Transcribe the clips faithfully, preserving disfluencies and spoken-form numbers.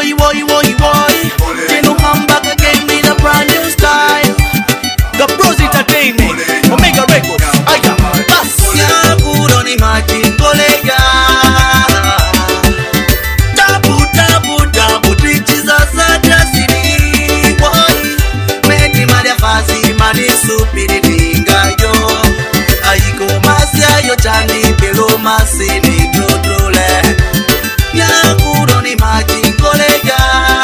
boy, boy, boy, boy. You know I'm back again with a brand new style. The Bros Entertainment, Omega Records. Aya, bas. Ya kuro ni majingolega. Tabu, tabu, tabu, trichiza sada siri. Boy, medi maria fazi mani supiri dinga yo. Aiko masia yo chani pelo masini tutule. Ya kuro ni majingolega.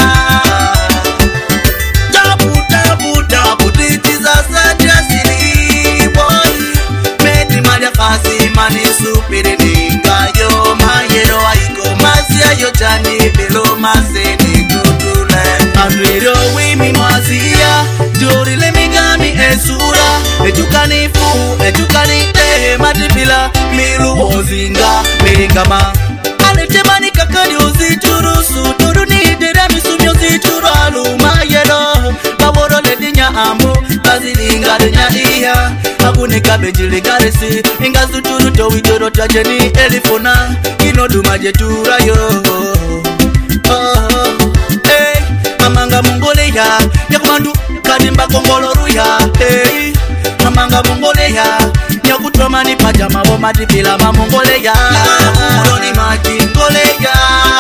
Tabu, tabu, tabu, trichiza sada siri. Boy, medi maria fazi mani supiri dinga yo. Mayero aiko masia yo chani pelo masini tutule. Andriro wimi mwazia Jori le migami esura Ejukani fu, ejukani tehe matipila Milu ozinga, mingama Aletemani kakani uziturusu Turu ni dira misumi uzituru aluma yelo Baworo le dinya ambu Bazilinga dinya iya Abune kabejili garesi Inga zuturu towi joro tajeni elifona Ino dumajetura yo Oh, hey, amanga mungole ya Yakumandu kadimba kongoloru ya Hey, amanga mungole ya Yakutomani pajama wo matipila mamungole ya Uroni majingole ya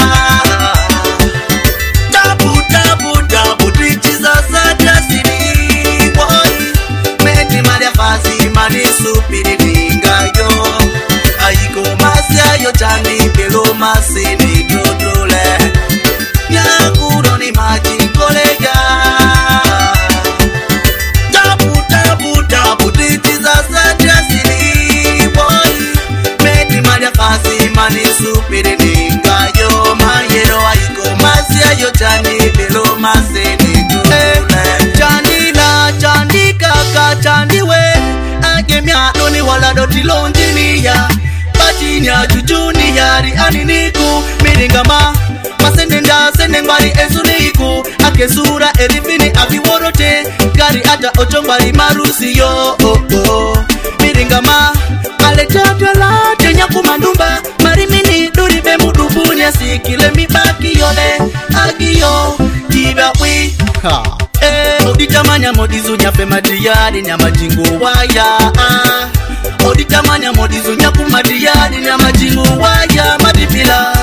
Tabu, tabu, tabu, trichiza sada siri Boy, meti maria fazi mani supiri dinga yo Aiko masia yo chani pelo masini tutule Yakuro ni majingolega. Tabu, tabu, tabu, trichiza sada siri boy. Medi maria fasi mani supiri dinga yo. Mayero aiko masia yo chani pelo masini tutule Chani la, chani kaka, chani we Age miado ni wala doti lonjini ya Bachini ya jujuni yari aniniku Miringama Masendenda senembari esuniku Akesura erifini aviworote Gari ata ochongwari marusi yo oh, oh. Miringama Aletatala tenya kumandumba Marimini duribe mudubunya Sikile mibaki yole Agiyo Tiba wi Ha Eh, oditamanya modizu nyafe madiyadi Nyama jingu waya ah. Oditamanya modizu nyaku madiyadi Nyama jingu waya madipila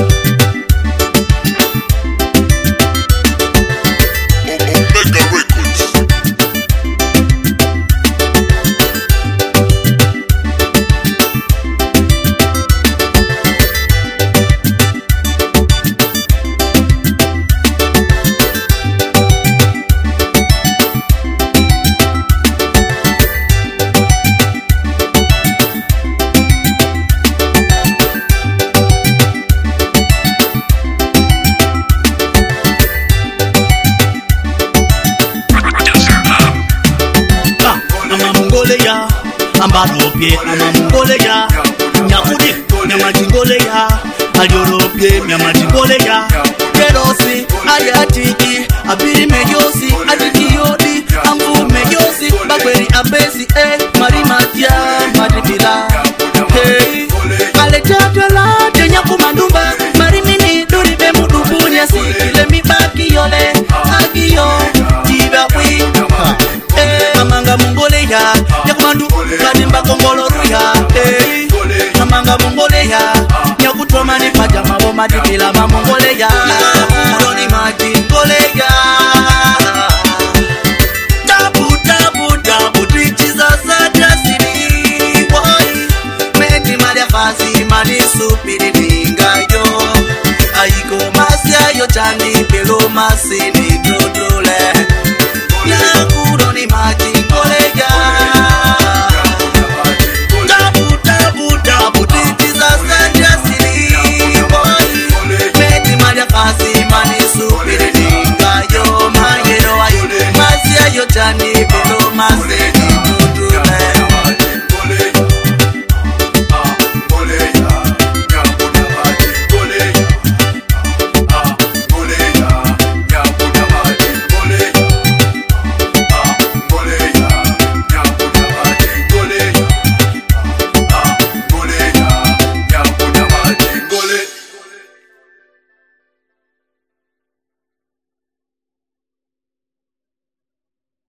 Ambaropie amamungoleya Nyakudi nyamajingoleya Ayoropie nyamajingoleya Kerosi ayatiki Abiri meyosi Adiki yodi Ambu meyosi Bakweri abesi eh Marimatia madipila Hey Aletatala tenya kumandumba Marimini duribe mudubunya Sikile mibaki yole Agiyo Tiba wi Eh amanga mungoleya Yakumandu kadimba kongoloru ya Hey amanga mungole ya Nyakutomani pajama wo matipila mamungole ya Uroni majingole ya Tabu, tabu, tabu, trichiza sada siri boy Meti maria fazi mani supiri dinga yo Aiko masia yo chani pelo masini